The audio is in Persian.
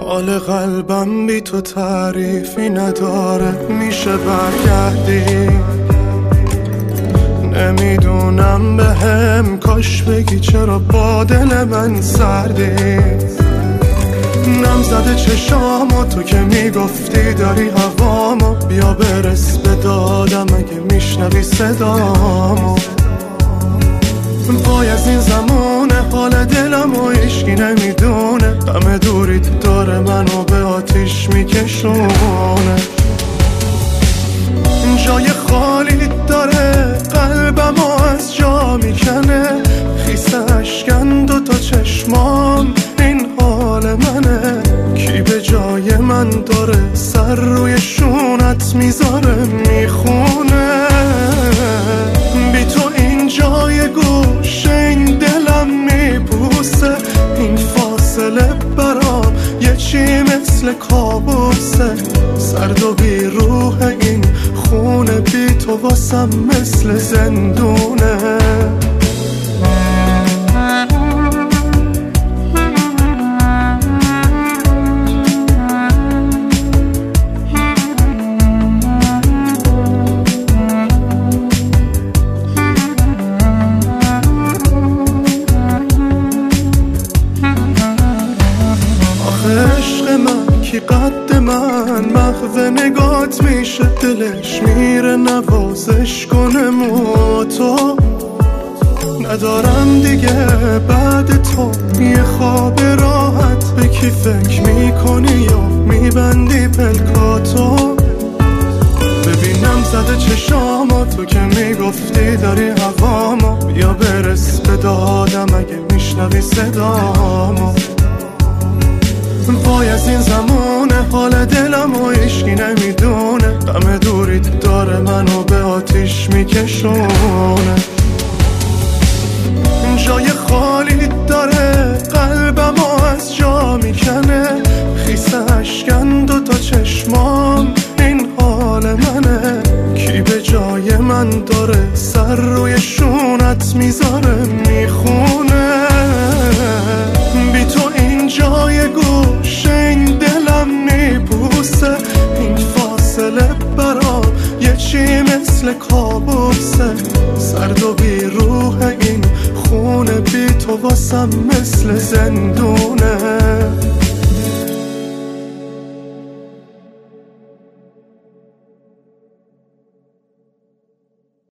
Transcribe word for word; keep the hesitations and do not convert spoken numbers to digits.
حال قلبم بی تو تعریفی نداره، میشه برگردی؟ نمیدونم به هم کاش بگی چرا با دل من سردی. نم زده چشامو تو که میگفتی داری هوامو، بیا برس به دادم اگه میشنوی صدامو. پای از این زمونه حال دلم و عشقی نمیدونه، غم دوریت داره منو به آتیش میکشونه. جای خالی داره قلبم و از جا میکنه، خیسه اشکن دو تا چشمام این حال منه. کی به جای من داره سر روی شونت میذاره میخونه. بی تو این جای گوشه این دلم میبوسه، این فاصله برام یه چی مثل کابوسه. سرد و بی روح این خونه بی تو واسم مثل زندونه. عشق من کی قد من محو نگات میشه، دلش میره نوازش کنه مو تو. ندارم دیگه بعد تو یه خواب راحت، به کی فکر میکنی یا میبندی پلکاتو. ببینم زده چشامو تو که میگفتی داری هوامو، بیا برس به دادم اگه میشنوی صدامو. وای از این زمونه حال دلم و عشقی نمیدونه، غم دوریت داره منو به آتیش میکشونه. جای خالی داره قلبم و از جا میکنه، خیسه اشکن دو تا چشمام این حال منه. کی به جای من داره سر روی شونت میذاره میخونه. بی تو این جای گوشه این دلم میبوسه، این فاصله برام یه چی مثل کابوسه. سرد و بی روح این خونه بی تو واسم مثل زندون.